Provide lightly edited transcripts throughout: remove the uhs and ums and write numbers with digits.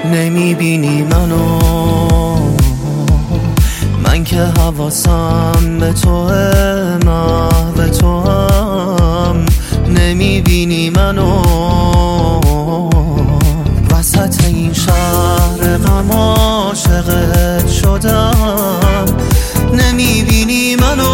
نمیبینی منو، من که حواسم به توه، محو توام. نمیبینی منو وسط این شهر غم عاشقت شدم. نمیبینی منو،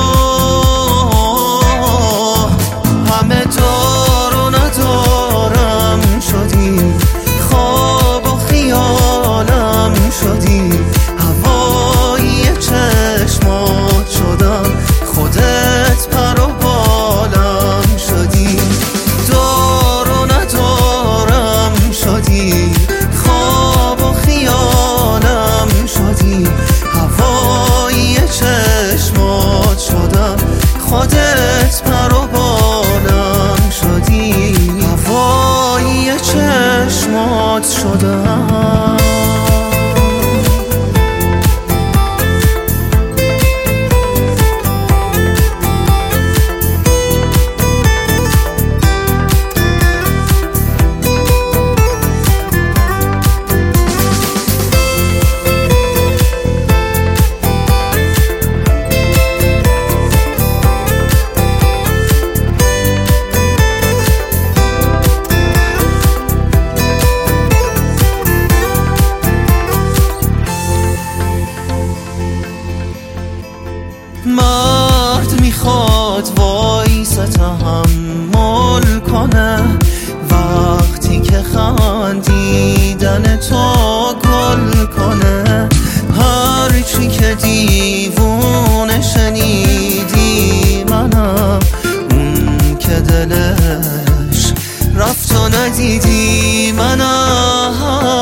همه دار و ندارم شدی، خواب و خیالم شدی، هوای چشمات شدم، خودت پر و بالم شدی. دار و ندارم شدی، خواب و خیالم شدی، هوای چشمات شدم، خودت پر و بالم شدی، هوای چشمات شدم. مرد میخواد وایسه تحمل کنه وقتی که خندیدن تو گل کنه. هر چی که دیوونه شنیدی منم، اون که دلش رفت و ندیدی منم.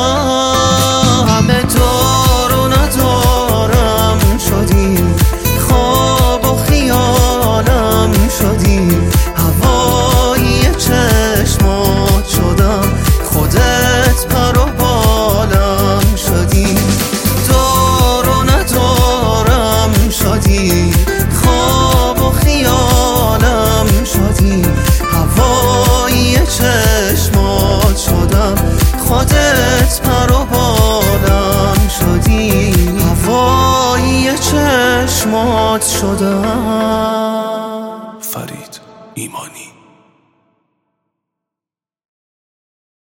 همه دار و ندارم شدی، خواب و خیالم شدی، هوای چشمات شدم، خودت پر و بالم شدی. دار و ندارم شدی، خواب و خیالم شدی، هوای چشمات شدم، خودت پر و بالم شدی، هوای چشمات شدم. فرید ایمانی.